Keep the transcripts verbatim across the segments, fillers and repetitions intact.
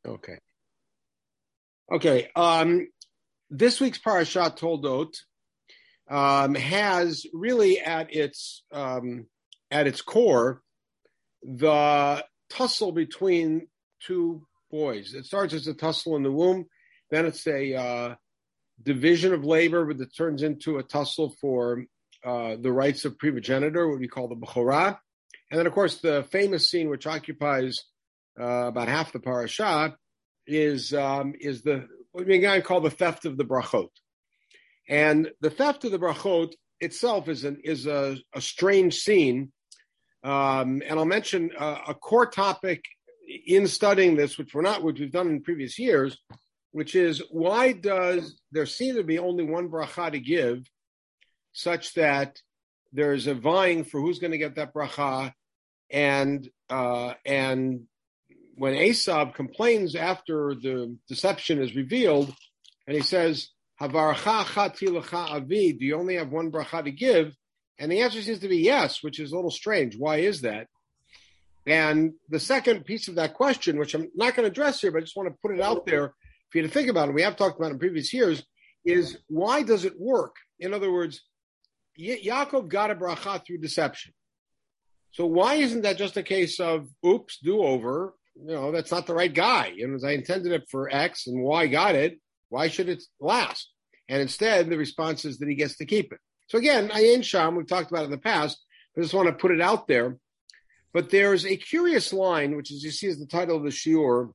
Okay. Okay. Um, this week's Parashat Toldot um, has really at its um, at its core the tussle between two boys. It starts as a tussle in the womb, then it's a uh, division of labor that turns into a tussle for uh, the rights of primogeniture, what we call the Bechorah. And then, of course, the famous scene which occupies uh, about half the parasha is um, is the what we can call the theft of the brachot. And the theft of the brachot itself is an is a, a strange scene. Um, and I'll mention uh, a core topic in studying this, which we're not, which we've done in previous years, which is why does there seem to be only one bracha to give, such that there's a vying for who's going to get that bracha, and uh, and when Esav complains after the deception is revealed, and he says, "Havaracha chati lecha avi," do you only have one bracha to give? And the answer seems to be yes, which is a little strange. Why is that? And the second piece of that question, which I'm not going to address here, but I just want to put it out there for you to think about, and we have talked about in previous years, is why does it work? In other words, Ya- Yaakov got a bracha through deception. So why isn't that just a case of, oops, do-over? You know, that's not the right guy. You know, I intended it for X and Y got it. Why should it last? And instead, the response is that he gets to keep it. So again, Ayin Sham, we've talked about it in the past. I just want to put it out there. But there's a curious line, which is you see as the title of the shiur,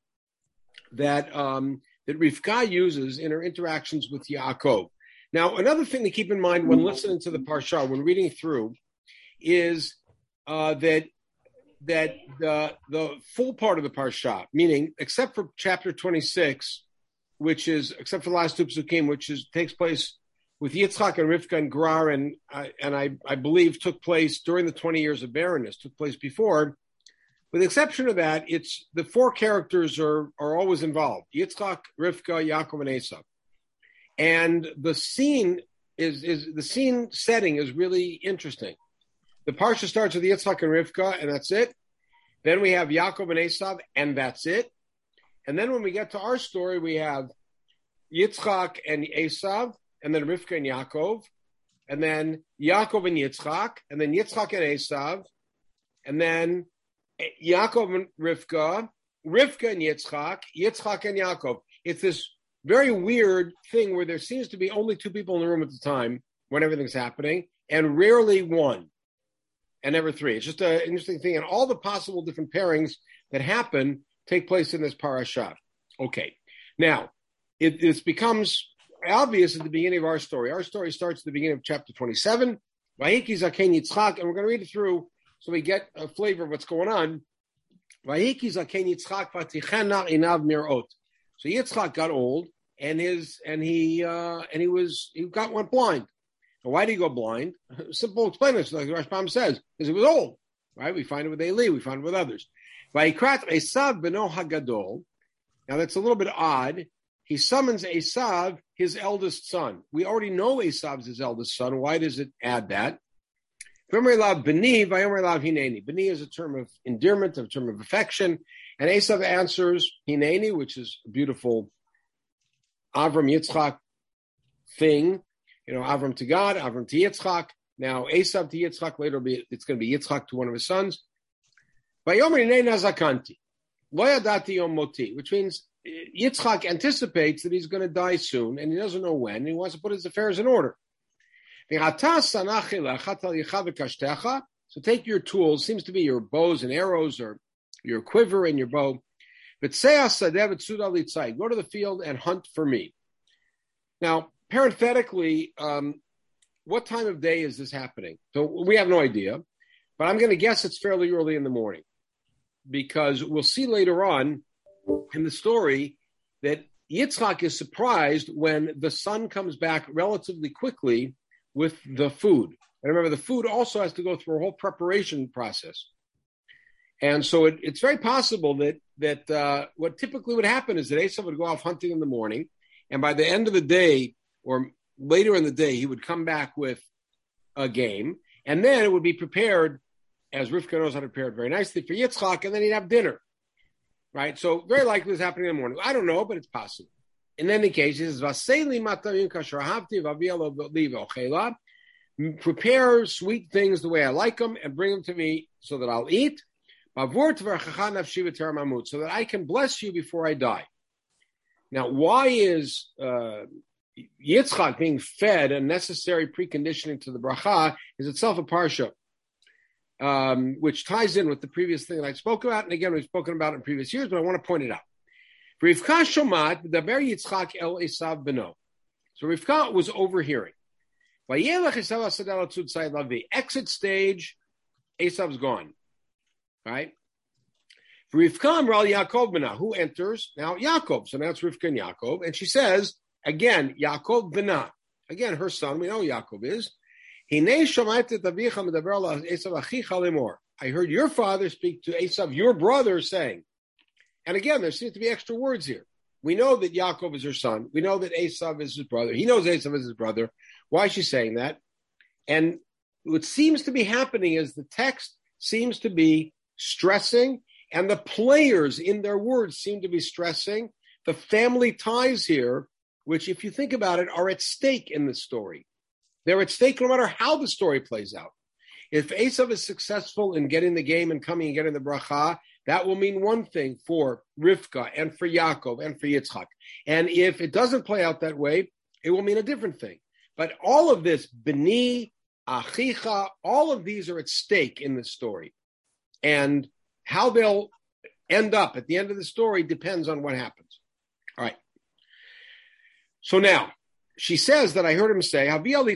that um, that Rivka uses in her interactions with Yaakov. Now, another thing to keep in mind when listening to the parsha, when reading through, is uh, that that the the full part of the parsha, meaning except for chapter twenty-six, which is except for the last two psukim, which is takes place with Yitzchak and Rivka and Gerar, and uh, and I, I believe took place during the twenty years of barrenness, took place before. With the exception of that, it's the four characters are are always involved: Yitzchak, Rivka, Yaakov, and Esav. And the scene is is the scene setting is really interesting. The parsha starts with Yitzchak and Rivka, and that's it. Then we have Yaakov and Esav, and that's it. And then when we get to our story, we have Yitzchak and Esav, and then Rivka and Yaakov, and then Yaakov and Yitzchak, and then Yitzchak and Esav, and then Yaakov and Rivka, Rivka and Yitzchak, Yitzchak and Yaakov. It's this very weird thing where there seems to be only two people in the room at the time when everything's happening, and rarely one, and never three. It's just an interesting thing, and all the possible different pairings that happen take place in this parasha. Okay, now it this becomes obvious at the beginning of our story. Our story starts at the beginning of chapter twenty-seven. Vayiki Zaken Yitzchak, and we're going to read it through so we get a flavor of what's going on. Vayiki Zaken Yitzchak vatichena inav mirot. So Yitzchak got old, and his and he uh, and he was he got went blind. And why did he go blind? Simple explanation, like the Rashbam says, because he was old. Right? We find it with Eli, we find it with others. Vayikrat Esav beno hagadol. Now that's a little bit odd. He summons Esav, his eldest son. We already know Esav's his eldest son. Why does it add that? Beni Beni is a term of endearment, a term of affection. And Esav answers Hineni, which is a beautiful Avram Yitzchak thing. You know, Avram to God, Avram to Yitzchak. Now Esav to Yitzchak, later be, it's going to be Yitzchak to one of his sons. Which means Yitzchak anticipates that he's going to die soon, and he doesn't know when, and he wants to put his affairs in order. So take your tools, seems to be your bows and arrows, or your quiver and your bow. Go to the field and hunt for me. Now, parenthetically, um, what time of day is this happening? So we have no idea, but I'm going to guess it's fairly early in the morning, because we'll see later on in the story that Yitzchak is surprised when the son comes back relatively quickly with the food. And remember, the food also has to go through a whole preparation process. And so it, it's very possible that that uh, what typically would happen is that Esav would go off hunting in the morning, and by the end of the day, or later in the day, he would come back with a game, and then it would be prepared, as Rivka knows how to prepare it very nicely, for Yitzchak, and then he'd have dinner. right? So very likely it's happening in the morning. I don't know, but it's possible. In any case, he says, prepare sweet things the way I like them and bring them to me so that I'll eat, so that I can bless you before I die. Now, why is uh, Yitzchak being fed a necessary preconditioning to the bracha is itself a parsha, um, which ties in with the previous thing that I spoke about. And again, we've spoken about it in previous years, but I want to point it out. Rivka shomat b'daber Yitzchak el Esav beno. So Rivka was overhearing. Exit stage, Esav's gone. Right? Rivka Amral Yaakov b'na. Who enters? Now Yaakov. So now it's Rivka and Yaakov. And she says, again, Yaakov b'na. Again, her son, we know Yaakov is. I heard your father speak to Esav, your brother, saying. And again, there seems to be extra words here. We know that Yaakov is her son. We know that Esav is his brother. He knows Esav is his brother. Why is she saying that? And what seems to be happening is the text seems to be stressing, and the players in their words seem to be stressing the family ties here, which, if you think about it, are at stake in the story. They're at stake no matter how the story plays out. If Esav is successful in getting the game and coming and getting the bracha, that will mean one thing for Rivka and for Yaakov and for Yitzchak. And if it doesn't play out that way, it will mean a different thing. But all of this, B'ni, Achicha, all of these are at stake in the story. And how they'll end up at the end of the story depends on what happens. All right. So now, she says that I heard him say,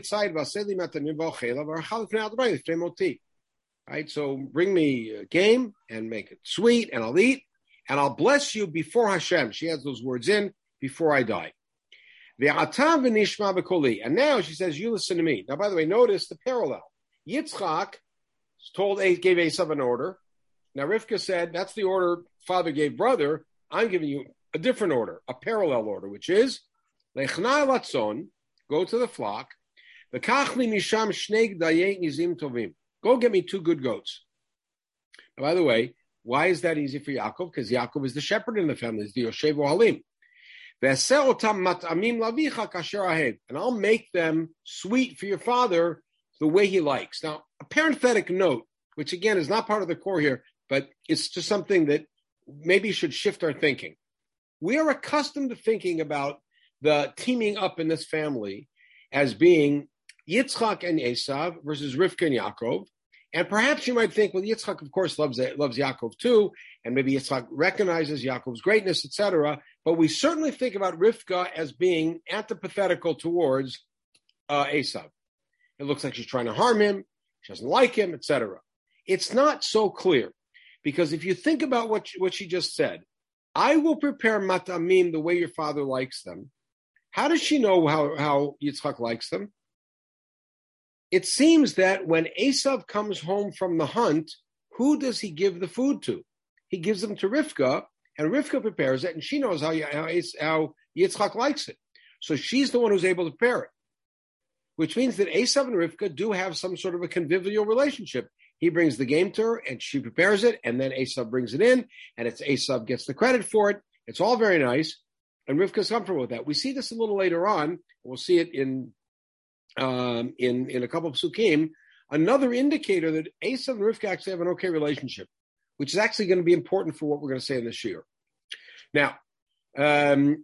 right, so bring me a game and make it sweet, and I'll eat, and I'll bless you before Hashem. She adds those words in, before I die. And now she says, you listen to me. Now, by the way, notice the parallel. Yitzchak told, gave Esav an order. Now, Rivka said, that's the order father gave brother. I'm giving you a different order, a parallel order, which is, Lechna latzon, go to the flock. V'kachli misham shnei gdayei nizim tovim. Go get me two good goats. Now, by the way, why is that easy for Yaakov? Because Yaakov is the shepherd in the family, is the Yoshev Ohalim. And I'll make them sweet for your father the way he likes. Now, a parenthetic note, which again is not part of the core here, but it's just something that maybe should shift our thinking. We are accustomed to thinking about the teaming up in this family as being Yitzchak and Esav versus Rivka and Yaakov. And perhaps you might think, well, Yitzchak, of course, loves loves Yaakov too, and maybe Yitzchak recognizes Yaakov's greatness, et cetera. But we certainly think about Rivka as being antithetical towards uh, Esav. It looks like she's trying to harm him, she doesn't like him, et cetera. It's not so clear, because if you think about what she, what she just said, I will prepare matamim the way your father likes them. How does she know how, how Yitzchak likes them? It seems that when Esav comes home from the hunt, who does he give the food to? He gives them to Rivka, and Rivka prepares it, and she knows how, how, how Yitzchak likes it. So she's the one who's able to prepare it, which means that Esav and Rivka do have some sort of a convivial relationship. He brings the game to her, and she prepares it, and then Esav brings it in, and it's Esav gets the credit for it. It's all very nice, and Rivka's comfortable with that. We see this a little later on. We'll see it in um, in, in a couple of psukim. Another indicator that Esav and Rivka actually have an okay relationship, which is actually going to be important for what we're going to say in this year. Now, um,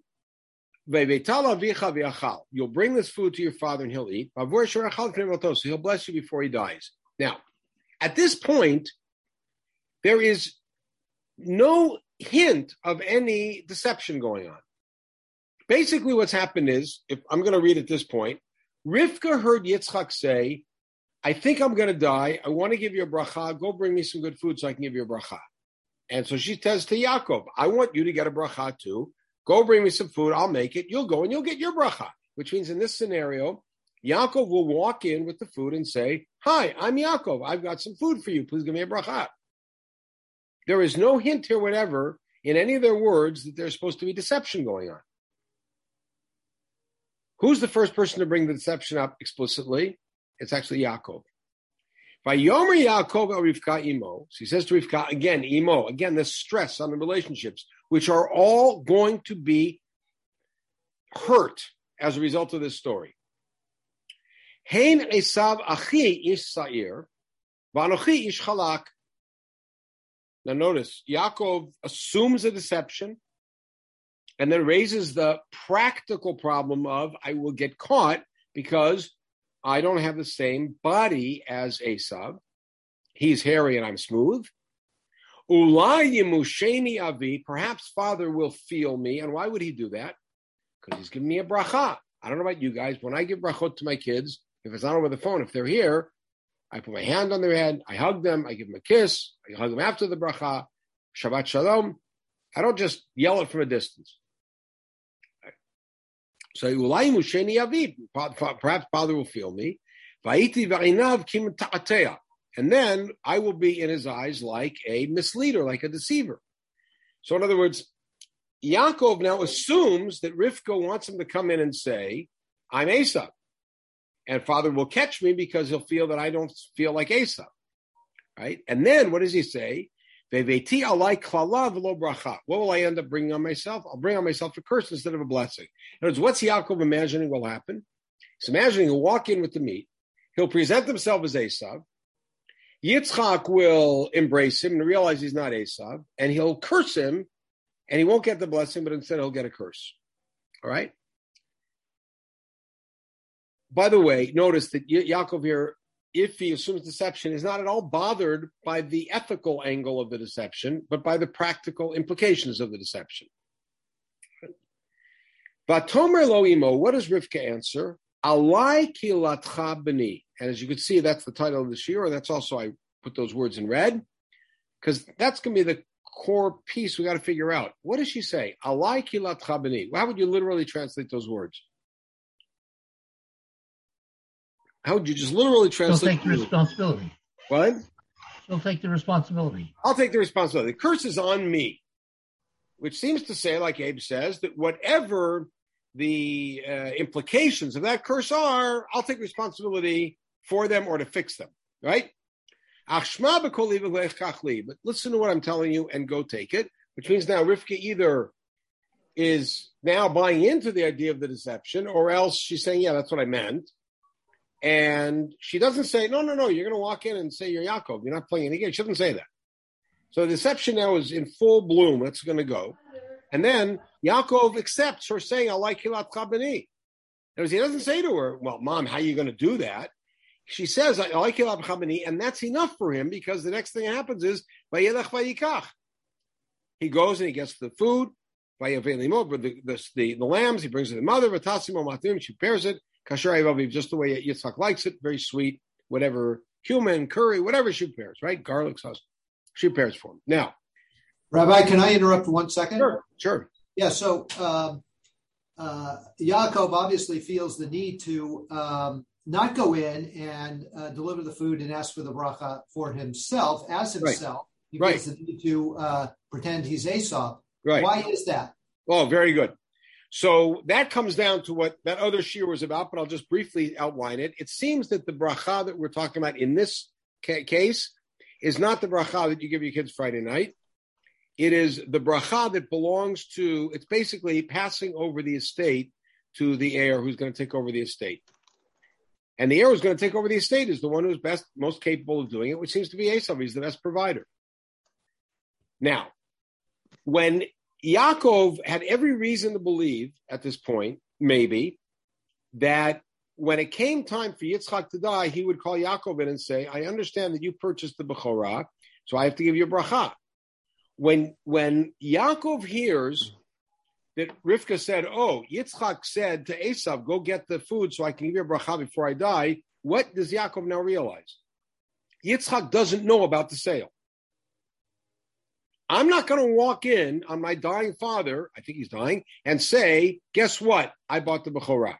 you'll bring this food to your father and he'll eat. So he'll bless you before he dies. Now, at this point, there is no hint of any deception going on. Basically, what's happened is, if I'm going to read at this point, Rivka heard Yitzchak say, I think I'm going to die. I want to give you a bracha. Go bring me some good food so I can give you a bracha. And so she says to Yaakov, I want you to get a bracha too. Go bring me some food. I'll make it. You'll go and you'll get your bracha. Which means in this scenario, Yaakov will walk in with the food and say, hi, I'm Yaakov. I've got some food for you. Please give me a bracha. There is no hint here whatever in any of their words that there's supposed to be deception going on. Who's the first person to bring the deception up explicitly? It's actually Yaakov. By Yomer Yaakov el Rivka imo, so he says to Rivka, again, imo, again, this stress on the relationships. which are all going to be hurt as a result of this story. Hein Esav achi ish sa'ir, v'anochi ish chalak. Now notice, Yaakov assumes a deception and then raises the practical problem of, I will get caught because I don't have the same body as Esav. He's hairy and I'm smooth. Ulai yimusheni avi, perhaps father will feel me. And why would he do that? Because he's giving me a bracha. I don't know about you guys. When I give brachot to my kids, if it's not over the phone, if they're here, I put my hand on their head, I hug them, I give them a kiss, I hug them after the bracha, Shabbat Shalom. I don't just yell it from a distance. So ulai musheni avi, perhaps father will feel me. Va'iti va'inav kim ta'atea. And then I will be in his eyes like a misleader, like a deceiver. So in other words, Yaakov now assumes that Rivka wants him to come in and say, I'm Esav. And father will catch me because he'll feel that I don't feel like Esav. Right? And then what does he say? Ve'veti alai klala v'lo bracha. What will I end up bringing on myself? I'll bring on myself a curse instead of a blessing. In other words, what's Yaakov imagining will happen? He's imagining he'll walk in with the meat. He'll present himself as Esav. Yitzchak will embrace him and realize he's not Esav, and he'll curse him, and he won't get the blessing, but instead he'll get a curse. All right? By the way, notice that Yaakov here, if he assumes deception, is not at all bothered by the ethical angle of the deception, but by the practical implications of the deception. Vatomer lo imo, what does Rivka answer? Alai kilatcha b'ni. And as you can see, that's the title of the shiur. That's also, I put those words in red, because that's going to be the core piece we got to figure out. What does she say? Alai kilatcha b'ni. How would you literally translate those words? How would you just literally translate? She'll take the responsibility. What? She'll take the responsibility. I'll take the responsibility. The curse is on me, which seems to say, like Abe says, that whatever the uh, implications of that curse are, I'll take responsibility for them or to fix them, right? But listen to what I'm telling you and go take it, which means now Rivka either is now buying into the idea of the deception, or else she's saying, yeah, that's what I meant. And she doesn't say, no, no, no, you're going to walk in and say you're Yaakov. You're not playing any game. She doesn't say that. So the deception now is in full bloom. That's going to go. And then Yaakov accepts her saying, I like Hilat Chabani. He doesn't say to her, well, Mom, how are you going to do that? She says, I like Hilat Chabani, and that's enough for him, because the next thing that happens is, Vayelech Vayikach. He goes and he gets the food, Vayavelimo, the, the, the, the lambs, he brings it to the mother, Vatasimo Matim, she prepares it, Kasher Aviv, just the way Yitzchak likes it, very sweet, whatever, cumin, curry, whatever she prepares, right? Garlic sauce. She prepares for him. Now, Rabbi, can I interrupt for one second? Sure, sure. Yeah, so um, uh, Yaakov obviously feels the need to um, not go in and uh, deliver the food and ask for the bracha for himself, as himself. Right. He feels right. the need to uh, pretend he's Esau. Right. Why is that? Oh, very good. So that comes down to what that other shiur was about, but I'll just briefly outline it. It seems that the bracha that we're talking about in this ca- case is not the bracha that you give your kids Friday night. It is the bracha that belongs to, it's basically passing over the estate to the heir who's going to take over the estate. And the heir who's going to take over the estate is the one who's best, most capable of doing it, which seems to be Esav. He's the best provider. Now, when Yaakov had every reason to believe at this point, maybe, that when it came time for Yitzchak to die, he would call Yaakov in and say, I understand that you purchased the Bechorah, so I have to give you a bracha. When, when Yaakov hears that Rivka said, oh, Yitzchak said to Esav, go get the food so I can give you a bracha before I die, what does Yaakov now realize? Yitzchak doesn't know about the sale. I'm not going to walk in on my dying father, I think he's dying, and say, guess what? I bought the Bechorah.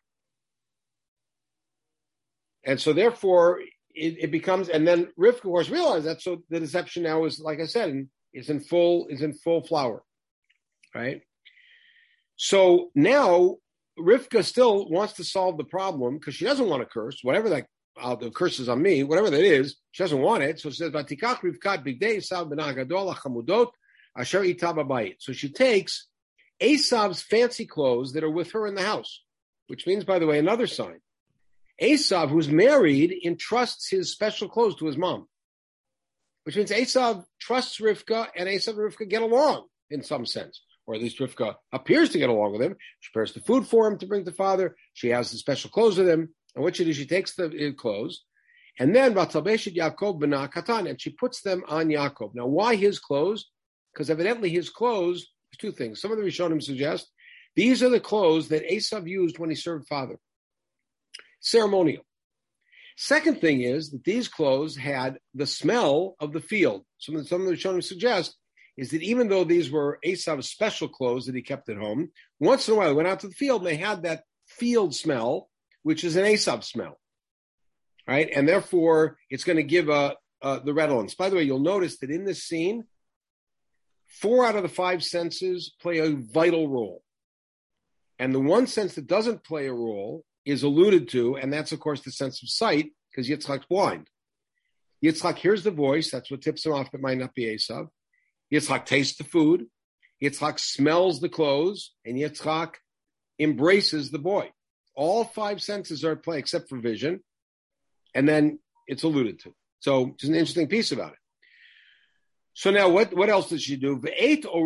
And so therefore, it, it becomes, and then Rivka, of course, realized that, so the deception now is, like I said, is in full, is in full flower, right? So now Rivka still wants to solve the problem because she doesn't want to curse, whatever that, uh, the curse is on me, whatever that is, she doesn't want it. So she says, Vatikach Rivkat bigdei Esav ben Agadol hachamudot Asher itababayit. So she takes Esav's fancy clothes that are with her in the house, which means, by the way, another sign. Esav, who's married, entrusts his special clothes to his mom, which means Esav trusts Rivka, and Esav and Rivka get along in some sense, or at least Rivka appears to get along with him. She prepares the food for him to bring to father. She has the special clothes with him, and what she does, she takes the clothes, and then Vatalbeshet Yaakov b'na katan, and she puts them on Yaakov. Now, why his clothes? Because evidently his clothes, there's two things. Some of the Rishonim suggest these are the clothes that Esav used when he served father. Ceremonial. Second thing is that these clothes had the smell of the field. Some of the, some of the Rishonim suggest is that even though these were Esav's special clothes that he kept at home, once in a while he went out to the field and they had that field smell, which is an Esav smell. Right? And therefore, it's going to give a, a, the redolence. By the way, you'll notice that in this scene, four out of the five senses play a vital role. And the one sense that doesn't play a role is alluded to, and that's, of course, the sense of sight, because Yitzchak's blind. Yitzchak hears the voice. That's what tips him off. It might not be Esav. Yitzchak tastes the food. Yitzchak smells the clothes, and Yitzchak embraces the boy. All five senses are at play except for vision, and then it's alluded to. So it's an interesting piece about it. So now, what, what else does she do? She takes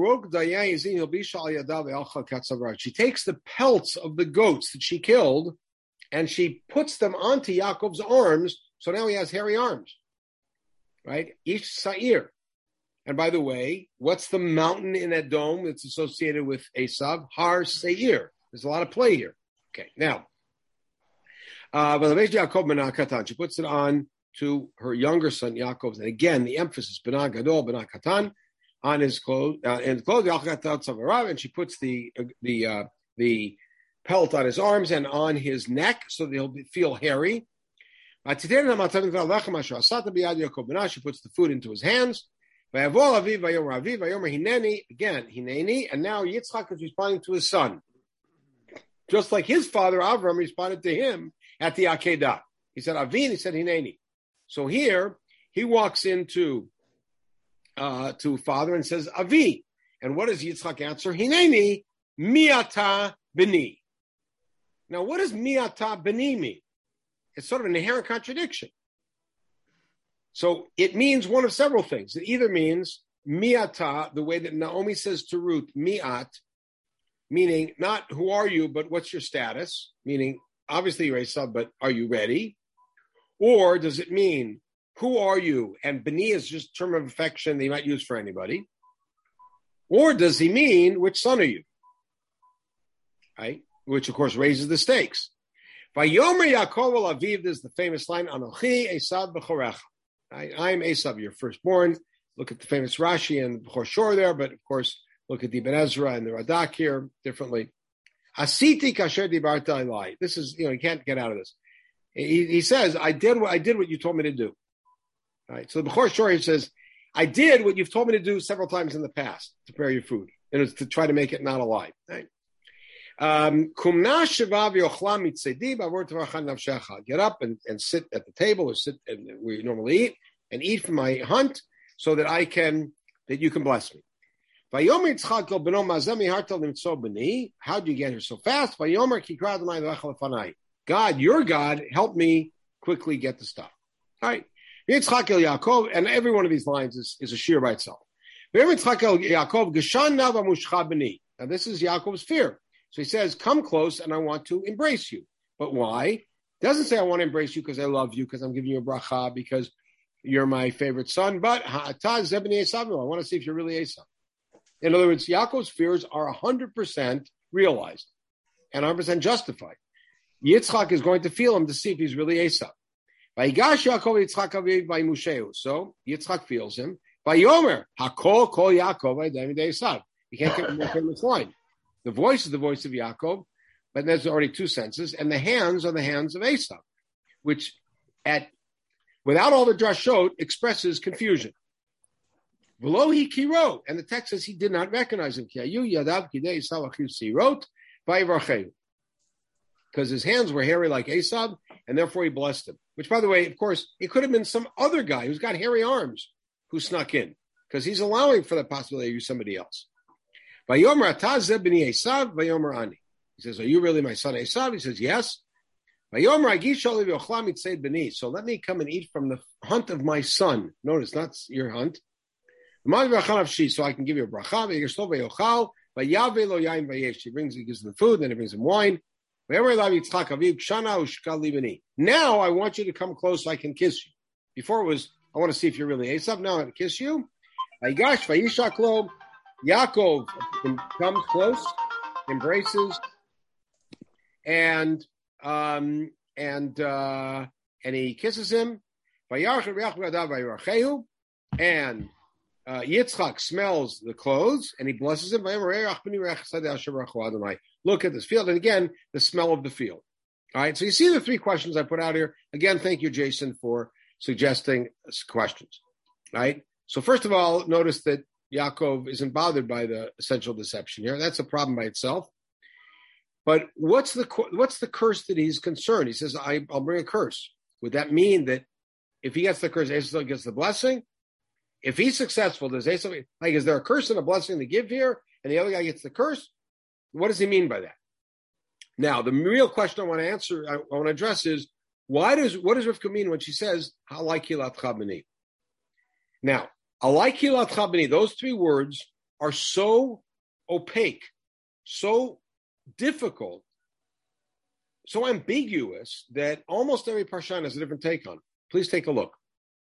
the pelts of the goats that she killed, and she puts them onto Yaakov's arms, so now he has hairy arms. Right? Ish Sa'ir. And by the way, what's the mountain in Edom that's associated with Esav? Har Seir. There's a lot of play here. Okay, now, uh, she puts it on to her younger son Yaakov, and again the emphasis B'na Gadol, B'na Katan, on his clothes, uh, and clothes, and she puts the uh, the uh, the pelt on his arms and on his neck, so that he'll feel hairy. She puts the food into his hands. Again, hineni, and now Yitzchak is responding to his son, just like his father Avram responded to him at the Akedah. He said Avin, he said hineni. So here he walks into uh, to father and says Avi, and what does Yitzchak answer? Hineni miata b'ni. Now, what does miata b'ni mean? It's sort of an inherent contradiction. So it means one of several things. It either means miata, the way that Naomi says to Ruth, miat, meaning not who are you, but what's your status? Meaning, obviously you're Esav, but are you ready? Or does it mean, who are you? And b'ni is just a term of affection that you might use for anybody. Or does he mean, which son are you? Right? Which, of course, raises the stakes. Vayomer Yaakov el Aviv, this is the famous line, Anochi Esav b'chorecha. I am Esav, your firstborn. Look at the famous Rashi and B'chor Shor there, but of course, look at the Ibn Ezra and the Radak here differently. Asiti kasher dibarta elai. This is, you know, you can't get out of this. He, he says, I did what I did what you told me to do. All right. So the B'chor Shor, he says, I did what you've told me to do several times in the past to prepare your food. And it's to try to make it not a lie. Right? Um, get up and, and sit at the table or sit and where you normally eat and eat from my hunt so that I can, that you can bless me. How do you get here so fast? God, your God, help me quickly get the stuff. All right. Yaakov, and every one of these lines is, is a shir by itself. Now, this is Yaakov's fear. So he says, come close and I want to embrace you. But why? He doesn't say I want to embrace you because I love you, because I'm giving you a bracha, because you're my favorite son. But I want to see if you're really Esav. In other words, Yaakov's fears are one hundred percent realized and one hundred percent justified. Yitzchak is going to feel him to see if he's really Esav. So Yitzchak feels him. Vayomer, hakol kol Yaakov Esav. You can't get more famous line. The voice is the voice of Yaakov, but there's already two senses, and the hands are the hands of Esav, which at without all the drashot expresses confusion. Below he kiro, and the text says he did not recognize him. Because his hands were hairy like Esav, and therefore he blessed him. Which, by the way, of course, it could have been some other guy who's got hairy arms who snuck in. because he's allowing for the possibility of you somebody else. Vayomer atazeh b'ni Esav, vayomer ani. He says, are you really my son Esav? He says, yes. Vayomer agish oliv yochla mitzed b'ni. So let me come and eat from the hunt of my son. Notice, not your hunt. So I can give you a bracha. He brings, he gives him food, then he brings him wine. Now I want you to come close so I can kiss you. Before it was, I want to see if you're really Esav. Now I want to kiss you. Yaakov comes close, embraces, and um, and uh, and he kisses him. And Uh, Yitzchak smells the clothes and he blesses him. Look at this field. And again, the smell of the field. All right. So you see the three questions I put out here. Again, thank you, Jason, for suggesting questions. All right. So first of all, notice that Yaakov isn't bothered by the essential deception here. That's a problem by itself. But what's the what's the curse that he's concerned? He says, I, I'll bring a curse. Would that mean that if he gets the curse, Esau gets the blessing? If he's successful, does Esau, like, is there a curse and a blessing to give here, and the other guy gets the curse? What does he mean by that? Now, the real question I want to answer, I, I want to address is, why does what does Rivka mean when she says "Alai kilatcha b'ni"? Now, "Alai kilatcha b'ni," those three words are so opaque, so difficult, so ambiguous that almost every parshan has a different take on it. Please take a look.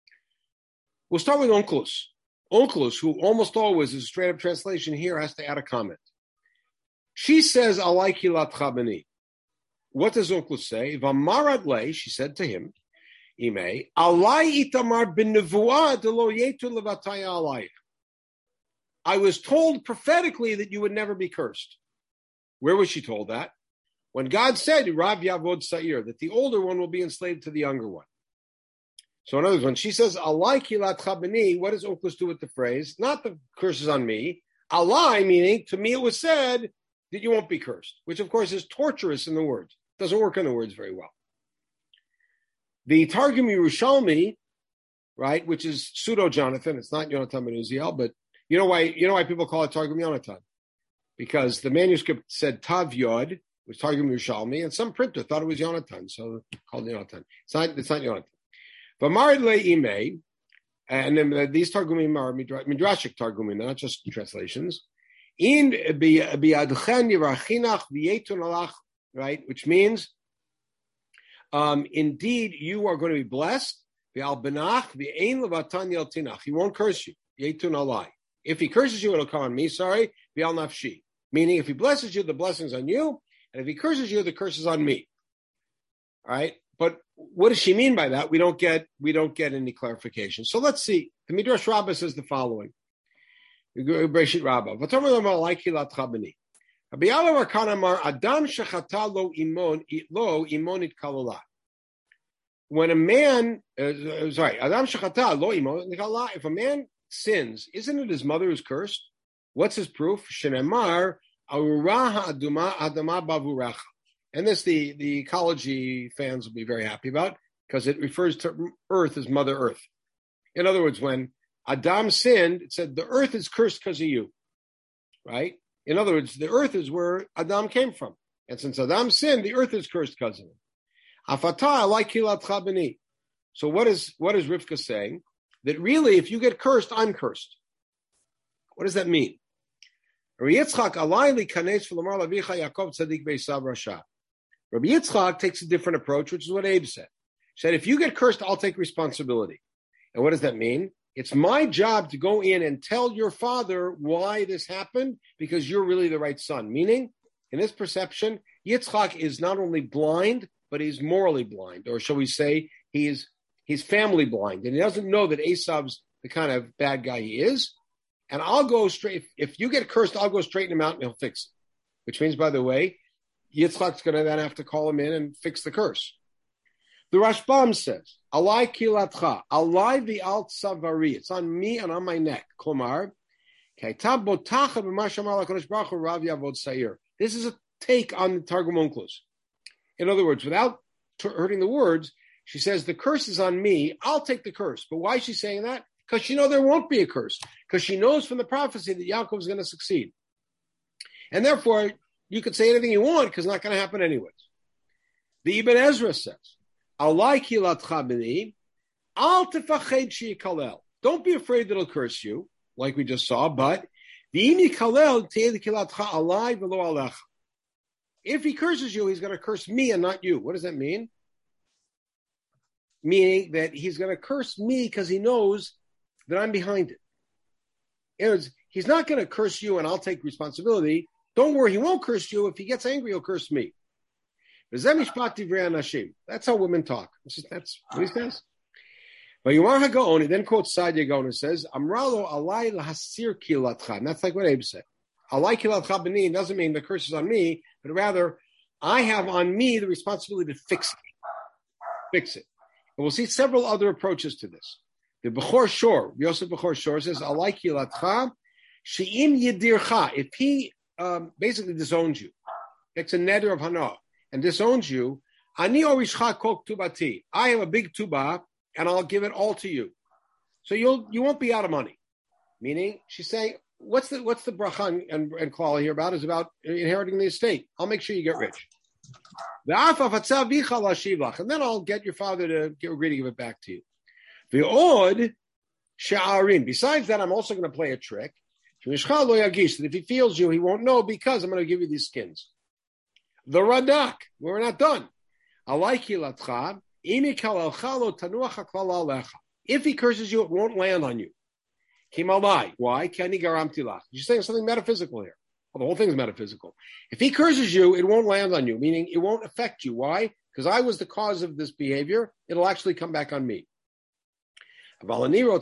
We'll start with Onkelos. Onkelos, who almost always is a straight-up translation here, has to add a comment. She says, Alai kilatcha b'ni. What does Onkelos say? V'amarat le, she said to him, Ime, Alai itamar b'nevuah delo yetu levataya alayich. I was told prophetically that you would never be cursed. Where was she told that? When God said, Rav Yavod Sa'ir, that the older one will be enslaved to the younger one. So in other words, when she says, Alai kilatcha b'ni, what does Onkelos do with the phrase? Not the curse is on me. Alai, meaning, to me it was said that you won't be cursed, which of course is torturous in the words. It doesn't work in the words very well. The Targum Yerushalmi, right, which is pseudo-Jonathan, it's not Yonatan ben Uziel, but you know why you know why people call it Targum Yonatan? Because the manuscript said Tav Yod, was Targum Yerushalmi, and some printer thought it was Yonatan, so called Yonatan. It's not, it's not Yonatan. But Marid Le Ime, and then uh, these Targumim are Midrashic Targumim, not just translations. In bi'adchen yirachinach v'yetun alach, right, which means, um, indeed, you are going to be blessed. V'al benach v'ein levatan yeltinach. He won't curse you. Yetun alai. If he curses you, it'll come on me. Sorry. V'al nafshi. Meaning, if he blesses you, the blessing's on you, and if he curses you, the curse is on me. All right. But what does she mean by that? We don't get we don't get any clarification. So let's see. The Midrash Rabbah says the following. Breshit Rabbah. When a man, uh, sorry, Adam shechata lo imon, if a man sins, isn't it his mother who's cursed? What's his proof? Shenemar arura aduma adama bavuracha. And this, the, the ecology fans will be very happy about, because it refers to Earth as Mother Earth. In other words, when Adam sinned, it said the Earth is cursed because of you, right? In other words, the Earth is where Adam came from. And since Adam sinned, the Earth is cursed because of him. Afata like kilatcha b'ni. So what is, what is Rivka saying? That really, if you get cursed, I'm cursed. What does that mean? Rabbi Yitzchak alayli kanes v'lamar lavicha Yaakov tzadik beisav rasha. Rabbi Yitzchak takes a different approach, which is what Abe said. He said, if you get cursed, I'll take responsibility. And what does that mean? It's my job to go in and tell your father why this happened, because you're really the right son. Meaning, in this perception, Yitzchak is not only blind, but he's morally blind. Or shall we say, he's he's family blind. And he doesn't know that Esav's the kind of bad guy he is. And I'll go straight, if, if you get cursed, I'll go straighten him out and he'll fix it. Which means, by the way, Yitzchak's going to then have to call him in and fix the curse. The Rashbam says, Alai kilatcha, alai v'al tzavari. It's on me and on my neck. Klomar, this is a take on the Targum Onkelos. In other words, without t- hurting the words, she says, the curse is on me. I'll take the curse. But why is she saying that? Because she knows there won't be a curse. because she knows from the prophecy that Yaakov is going to succeed. And therefore, you could say anything you want because it's not going to happen anyways. The Ibn Ezra says, Alai kilatcha b'ni, al tefached sheyikalel. Don't be afraid that it'll curse you, like we just saw, but v'im yikalel te'ed kilatcha alai v'lo alecha. If he curses you, he's going to curse me and not you. What does that mean? Meaning that he's going to curse me because he knows that I'm behind it. In other words, he's not going to curse you and I'll take responsibility. Don't worry, he won't curse you. If he gets angry, he'll curse me. That's how women talk. That's what he says. But Yomar HaGaon, he then quotes Saadia Gaon and says, Amralo alai lahasir kilatcha. And that's like what Abe said. Alai kilatcha b'ni doesn't mean the curse is on me, but rather I have on me the responsibility to fix it. Fix it. And we'll see several other approaches to this. The Bechor Shor, Yosef Bechor Shor says, Alai kilatcha she'im yidircha. If he um, basically disowns you, it's a neder of hana, and disowns you, ani orishcha kol tubati. I have a big tuba, and I'll give it all to you. So you'll you won't be out of money. Meaning, she's saying, what's the what's the bracha and, and klala here about? Is about inheriting the estate. I'll make sure you get rich. And then I'll get your father to get agree to give it back to you. The odd sha'arim. Besides that, I'm also going to play a trick. That if he feels you, he won't know because I'm going to give you these skins. The Radak. We're not done. If he curses you, it won't land on you. Why? You're saying something metaphysical here. Well, the whole thing is metaphysical. If he curses you, it won't land on you, meaning it won't affect you. Why? Because I was the cause of this behavior. It'll actually come back on me. But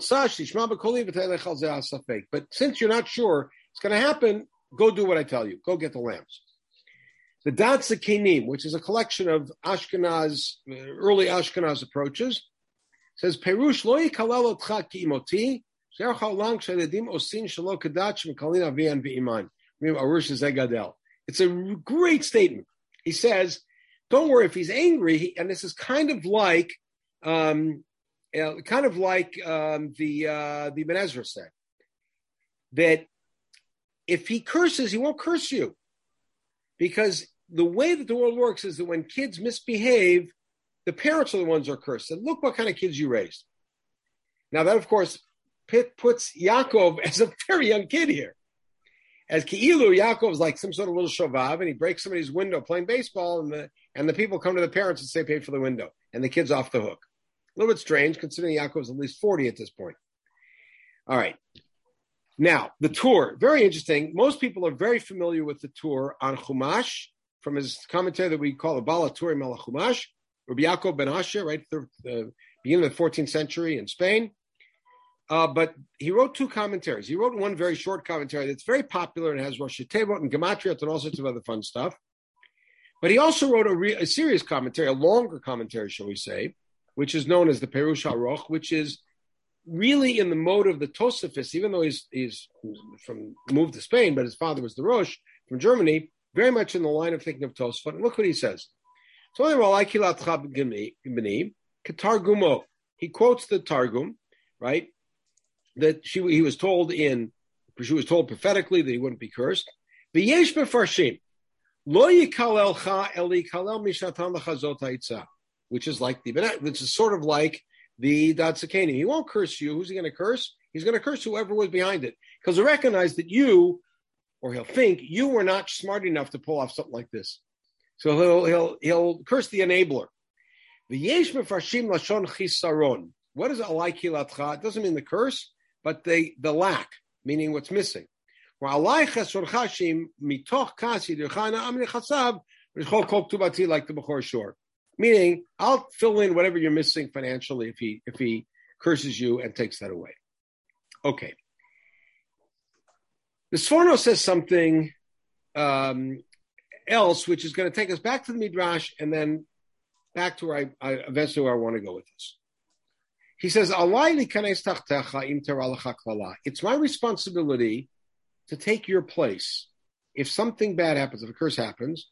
since you're not sure it's going to happen, go do what I tell you. Go get the lambs. The Datsa Kenim, which is a collection of Ashkenaz, early Ashkenaz approaches, says, Perush lo yikalel otcha ki imoti, zercha olam kshayedim osin shelo kadat shemikalin avian v'iman. It's a great statement. He says, don't worry, if he's angry, he, and this is kind of like, um, uh, kind of like um, the uh, the Ibn Ezra said, that if he curses, he won't curse you. Because the way that the world works is that when kids misbehave, the parents are the ones who are cursed. And look what kind of kids you raised. Now that, of course, puts Yaakov as a very young kid here. As Ki'ilu, Yaakov's like some sort of little shovav, and he breaks somebody's window playing baseball, and the and the people come to the parents and say, pay for the window, and the kid's off the hook. A little bit strange, considering Yaakov's at least forty at this point. All right. Now, the tour, very interesting. Most people are very familiar with the tour on Chumash, from his commentary that we call the Bala Turi Melech Chumash, Rabbi Yaakov ben Asher, right, the, the beginning of the fourteenth century in Spain. Uh, but he wrote two commentaries. He wrote one very short commentary that's very popular and has Rosh Tevot and Gematriot and all sorts of other fun stuff. But he also wrote a, re- a serious commentary, a longer commentary, shall we say, which is known as the Perush HaAroch, which is really in the mode of the Tosafist, even though he's he's from moved to Spain, but his father was the Rosh from Germany, very much in the line of thinking of Tosafot. And look what he says. So he quotes the Targum, right? That she he was told in she was told prophetically that he wouldn't be cursed. V'yesh befarshim lo yikalelcha el yikalel mishatan lechazot ha'itza, which is like the which is sort of like the Datsakeni. He won't curse you. Who's he going to curse? He's going to curse whoever was behind it, because he'll recognize that you, or he'll think you were not smart enough to pull off something like this. So he'll he'll he'll curse the enabler. V'yesh befarshim lashon chisaron. What is alai kilatcha? It doesn't mean the curse, but the, the lack, meaning what's missing. Like the Bechor Shor. Meaning, I'll fill in whatever you're missing financially if he if he curses you and takes that away. Okay. The Sforno says something um, else, which is going to take us back to the Midrash and then back to where I, I eventually where I want to go with this. He says, it's my responsibility to take your place if something bad happens, if a curse happens.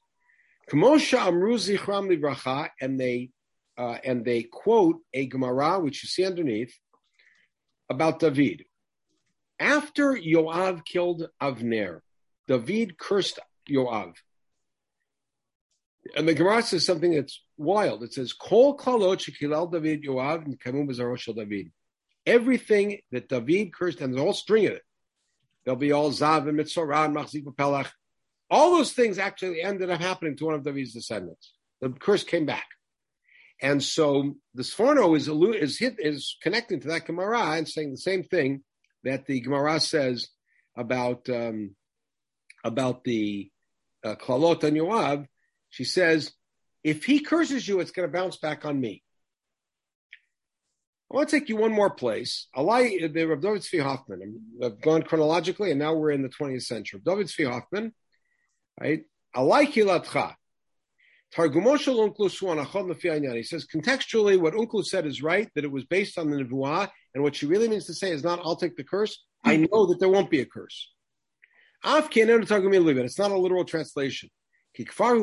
And they uh, and they quote a Gemara, which you see underneath, about David. After Yoav killed Avner, David cursed Yoav. And the Gemara says something that's wild. It says, Kol klalot shekilal David Yoav nekamu b'zaro shel David. Everything that David cursed, and there's a whole string of it. There'll be all Zav and Mitzorah and Machzik v'Pelach. All those things actually ended up happening to one of David's descendants. The curse came back. And so the Sforno is, is, hit, is connecting to that Gemara and saying the same thing that the Gemara says about, um, about the uh, Klalot and Yoav. She says, if he curses you, it's going to bounce back on me. I want to take you one more place. Alai, the Rav David Tzvi Hoffman. I've gone chronologically, and now we're in the twentieth century. Rav David Tzvi Hoffman, right? Alai kilatcha. Targumo shel Unklu suan achod lefi ha'inyan. He says, contextually, what Unklu said is right, that it was based on the Nevuah, and what she really means to say is not, I'll take the curse. I know that there won't be a curse. Af ke'enenu targumi l'ibet. It's not a literal translation. Now, by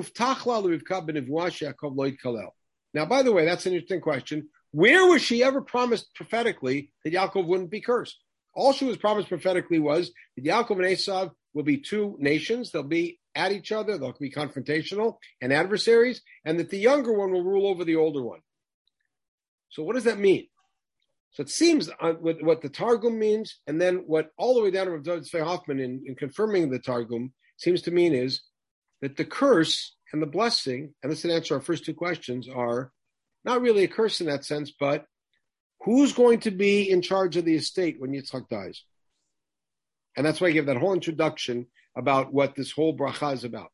the way, that's an interesting question. Where was she ever promised prophetically that Yaakov wouldn't be cursed? All she was promised prophetically was that Yaakov and Esav will be two nations. They'll be at each other. They'll be confrontational and adversaries, and that the younger one will rule over the older one. So what does that mean? So it seems uh, what, what the Targum means, and then what all the way down to Rav David Tzvi Hoffman in, in confirming the Targum seems to mean is that the curse and the blessing, and this is an answer to our first two questions, are not really a curse in that sense, but who's going to be in charge of the estate when Yitzchak dies? And that's why I gave that whole introduction about what this whole bracha is about.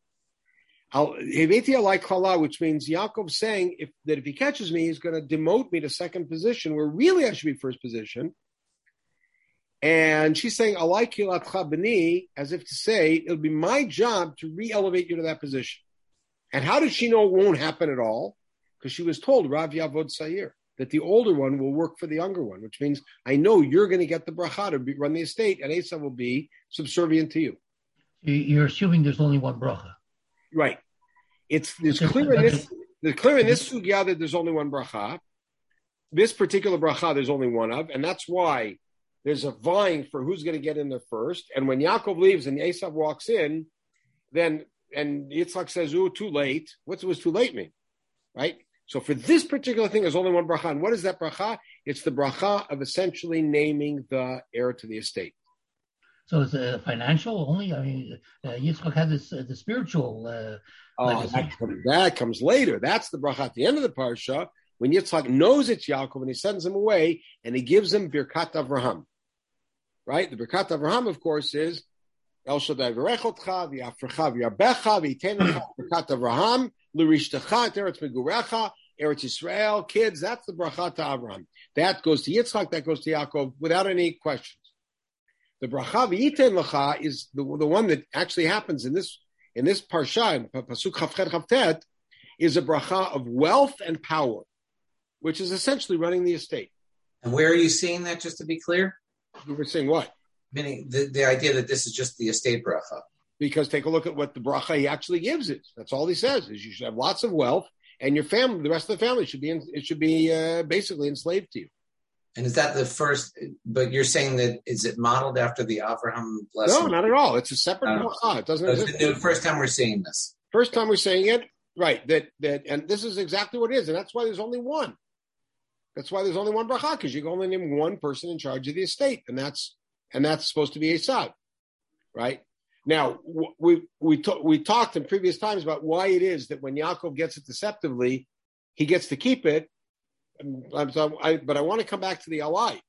Heveti alai kala, which means Yaakov saying if, that if he catches me, he's going to demote me to second position, where really I should be first position. And she's saying, alai kilatcha b'ni, as if to say, it'll be my job to re-elevate you to that position. And how does she know it won't happen at all? Because she was told, Rav Yavod Sair, that the older one will work for the younger one, which means I know you're going to get the bracha to be, run the estate, and Esav will be subservient to you. You're assuming there's only one bracha. Right. It's there's clear in this there's clear in this sugya that there's only one bracha. This particular bracha there's only one of, and that's why there's a vying for who's going to get in there first. And when Yaakov leaves and Esav walks in, then and Yitzchak says, "Ooh, too late." What was too late mean? Right? So for this particular thing, there's only one bracha. And what is that bracha? It's the bracha of essentially naming the heir to the estate. So it's uh, financial only? I mean, uh, Yitzchak had this, uh, the spiritual uh, Oh, that, that comes later. That's the bracha at the end of the parsha, when Yitzchak knows it's Yaakov and he sends him away and he gives him Birkat Avraham. Right? The Birkat Avraham, of course, is El Shaddai v'rechotcha v'yafrecha v'yarbecha v'yitenecha Birkat Avraham l'rishtecha teretz megurecha Eretz Yisrael. Kids, that's the bracha to Avraham. That goes to Yitzchak, that goes to Yaakov without any questions. The bracha v'yiten lecha is the, the one that actually happens in this in this parsha, in pasuk Chavchet Chavtet, is a bracha of wealth and power, which is essentially running the estate. And where are you seeing that, just to be clear? We were saying what? Meaning the, the idea that this is just the estate bracha. Because take a look at what the bracha he actually gives is. That's all he says, is you should have lots of wealth, and your family, the rest of the family, should be in, it should be uh, basically enslaved to you. And is that the first, but you're saying that, is it modeled after the Avraham blessing? No, not at all. It's a separate uh, bracha. It doesn't so exist. It's the first time we're seeing this. First time we're saying it, right, that, that, and this is exactly what it is, and that's why there's only one. That's why there's only one bracha, because you can only name one person in charge of the estate, and that's, and that's supposed to be Esav, right? Now, we, we, to, we talked in previous times about why it is that when Yaakov gets it deceptively, he gets to keep it. So I, but I want to come back to the alai.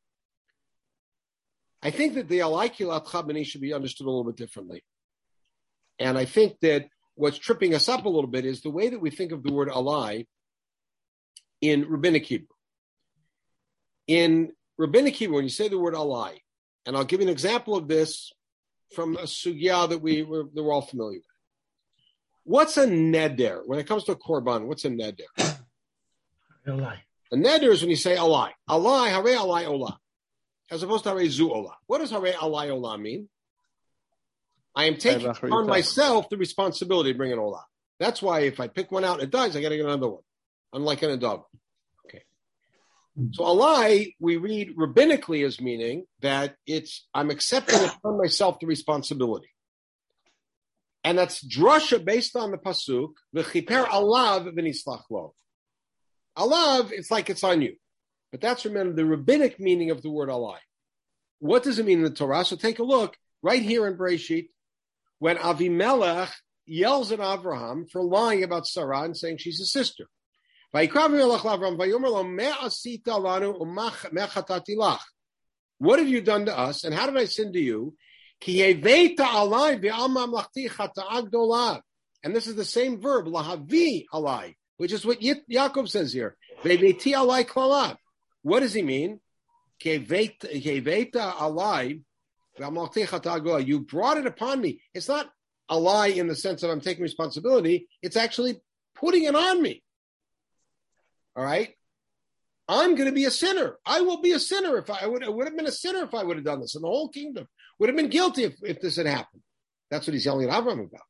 I think that the alai kilat chabani should be understood a little bit differently. And I think that what's tripping us up a little bit is the way that we think of the word alai in Rabbinic Hebrew. In Rabbinic Hebrew, when you say the word alai, and I'll give you an example of this from a sugya that we were, that we're all familiar with. What's a neder? When it comes to a korban, what's a neder? Alai. A neder is when you say alai. Alai, hare alai olah. As opposed to hare zu olah. What does hare alai olah mean? I am taking on myself the responsibility to bring an olah. That's why if I pick one out and it dies, I got to get another one. Unlike an adab. Okay. So alai, we read rabbinically as meaning that it's, I'm accepting upon myself the responsibility. And that's drasha based on the pasuk, v'chiper alav v'nislach lo. Alav, it's like it's on you. But that's, remember, the rabbinic meaning of the word alai. What does it mean in the Torah? So take a look right here in Bereshit, when Avimelech yells at Avraham for lying about Sarah and saying she's his sister. What have you done to us? And how did I sin to you? And this is the same verb, lahavi alai, which is what Yaakov says here. What does he mean? You brought it upon me. It's not a lie in the sense of I'm taking responsibility. It's actually putting it on me. All right? I'm going to be a sinner. I will be a sinner. If I, I would, I would have been a sinner if I would have done this. And the whole kingdom would have been guilty if, if this had happened. That's what he's yelling at Avraham about.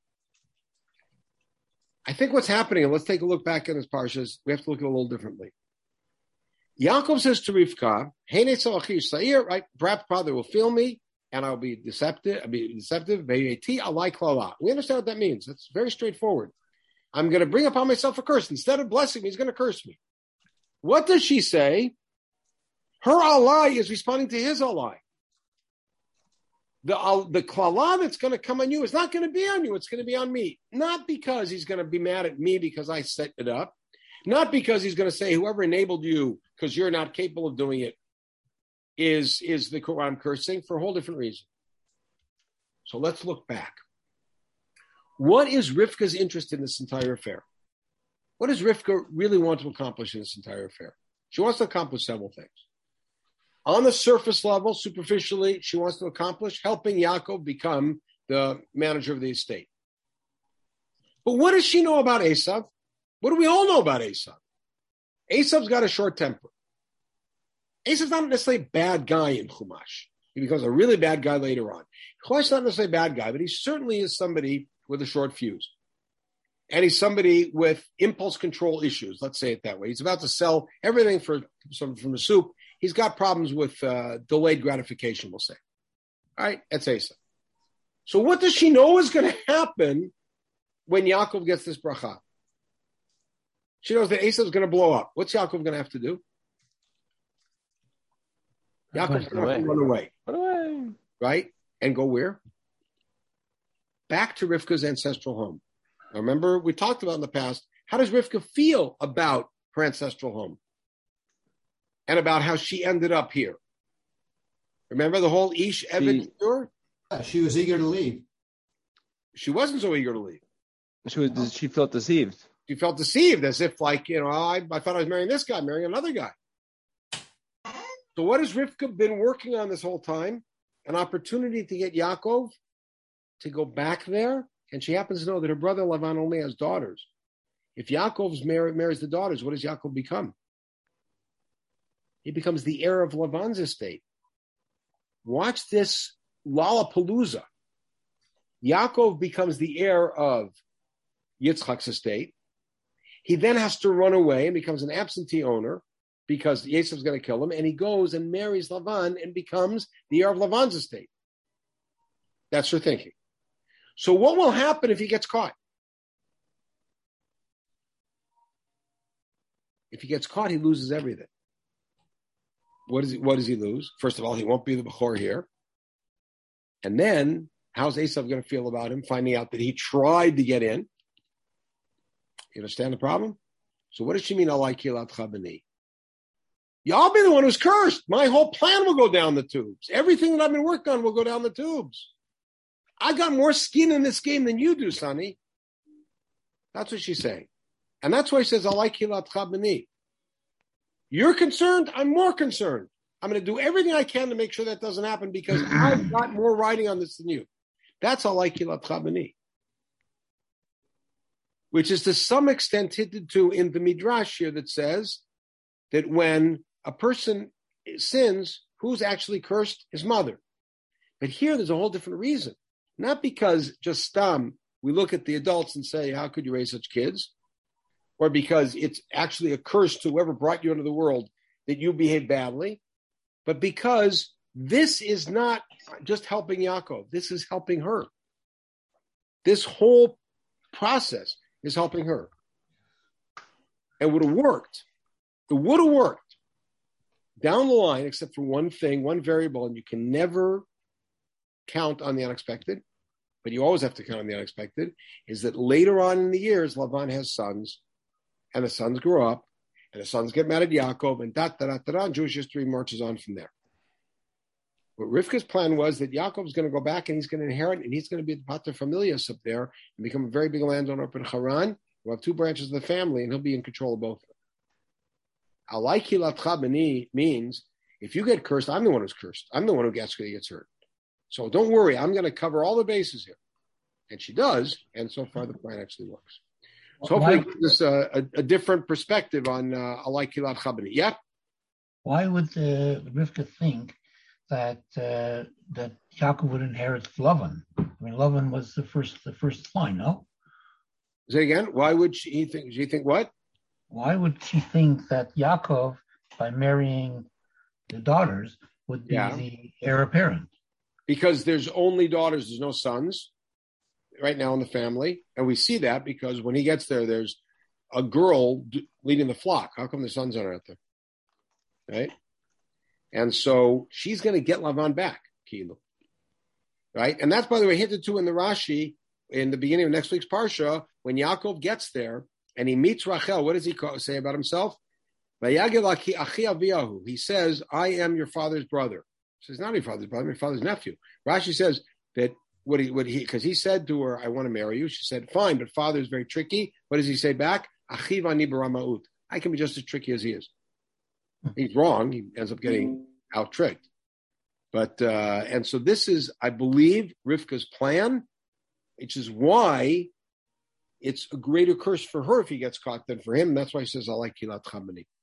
I think what's happening, and let's take a look back in his parshas, we have to look at it a little differently. Yaakov says to Rivka, right? Perhaps father will feel me, and I'll be deceptive. I'll be deceptive. We understand what that means. That's very straightforward. I'm going to bring upon myself a curse. Instead of blessing me, he's going to curse me. What does she say? Her alai is responding to his alai. The, uh, the klala that's going to come on you is not going to be on you. It's going to be on me. Not because he's going to be mad at me because I set it up. Not because he's going to say whoever enabled you because you're not capable of doing it is, is the Quran cursing, for a whole different reason. So let's look back. What is Rivka's interest in this entire affair? What does Rivka really want to accomplish in this entire affair? She wants to accomplish several things. On the surface level, superficially, she wants to accomplish helping Yaakov become the manager of the estate. But what does she know about Esav? What do we all know about Esav? Esav's got a short temper. Esav's not necessarily a bad guy in Chumash. He becomes a really bad guy later on. Chumash's not necessarily a bad guy, but he certainly is somebody with a short fuse. And he's somebody with impulse control issues, let's say it that way. He's about to sell everything for some from the soup. He's got problems with uh, delayed gratification, we'll say. All right, that's Esav. So what does she know is going to happen when Yaakov gets this bracha? She knows that Esav's going to blow up. What's Yaakov going to have to do? Yaakov's going to have to run away. Run away. Right? And go where? Back to Rivka's ancestral home. Now remember, we talked about in the past, how does Rivka feel about her ancestral home? And about how she ended up here. Remember the whole Ish Eved story? Yeah, she was eager to leave. She wasn't so eager to leave. She was. She felt deceived. She felt deceived, as if like, you know, I, I thought I was marrying this guy, marrying another guy. So what has Rivka been working on this whole time? An opportunity to get Yaakov to go back there. And she happens to know that her brother Lavan only has daughters. If Yaakov's mar- marries the daughters, what does Yaakov become? He becomes the heir of Lavan's estate. Watch this Lollapalooza. Yaakov becomes the heir of Yitzchak's estate. He then has to run away and becomes an absentee owner because Yesav's going to kill him, and he goes and marries Lavan and becomes the heir of Lavan's estate. That's her thinking. So what will happen if he gets caught? If he gets caught, he loses everything. What does he, what does he lose? First of all, he won't be the Bechor here. And then, how's Esav going to feel about him, finding out that he tried to get in? You understand the problem? So what does she mean, Alai Kilat Chabani? Y'all be the one who's cursed. My whole plan will go down the tubes. Everything that I've been working on will go down the tubes. I got more skin in this game than you do, Sonny. That's what she's saying. And that's why he says, Alai Kilat Chabani. You're concerned, I'm more concerned. I'm going to do everything I can to make sure that doesn't happen because I've got more riding on this than you. That's Alai Kilat Chabani. Which is to some extent hinted to in the Midrash here that says that when a person sins, who's actually cursed? His mother. But here there's a whole different reason. Not because just stam, we look at the adults and say, how could you raise such kids? Or because it's actually a curse to whoever brought you into the world that you behave badly, but because this is not just helping Yaakov. This is helping her. This whole process is helping her. It would have worked. It would have worked down the line, except for one thing, one variable, and you can never count on the unexpected, but you always have to count on the unexpected, is that later on in the years, Lavan has sons, and the sons grow up, and the sons get mad at Yaakov, and da da da da da, and Jewish history marches on from there. But Rivka's plan was that Yaakov's going to go back and he's going to inherit, and he's going to be the pater familias up there and become a very big landowner up in Haran. We'll have two branches of the family, and he'll be in control of both of them. Alai kilatcha b'ni means if you get cursed, I'm the one who's cursed. I'm the one who gets, gets hurt. So don't worry, I'm going to cover all the bases here. And she does, and so far the plan actually works. So hopefully it gives us a, a, a different perspective on uh, Alai kilatcha b'ni. Yeah? Why would uh, Rivka think that uh, that Yaakov would inherit Lavan? I mean, Lavan was the first the first line, no? Say again. Why would she think? She think what? Why would she think that Yaakov, by marrying the daughters, would be yeah. the heir apparent? Because there's only daughters. There's no sons right now in the family, and we see that because when he gets there, there's a girl leading the flock. How come the sons aren't out there? Right. And so she's going to get Lavan back, Kilu. Right? And that's, by the way, hinted to in the Rashi in the beginning of next week's Parsha, when Yaakov gets there and he meets Rachel, what does he call, say about himself? He says, I am your father's brother. He says, not your father's brother, I'm your father's nephew. Rashi says that what he, what he, because he said to her, I want to marry you. She said, fine, but father is very tricky. What does he say back? I can be just as tricky as he is. He's wrong. He ends up getting out tricked. But, uh, and so this is, I believe, Rivka's plan, which is why it's a greater curse for her if he gets caught than for him. And that's why he says, I like kilat chamani.